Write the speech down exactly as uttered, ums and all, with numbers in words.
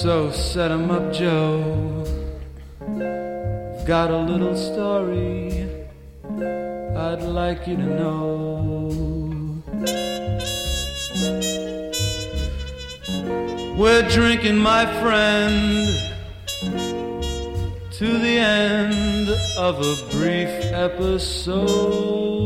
So set 'em up, Joe. Got a little story I'd like you to know. We're drinking, my friend, to the end of a brief episode.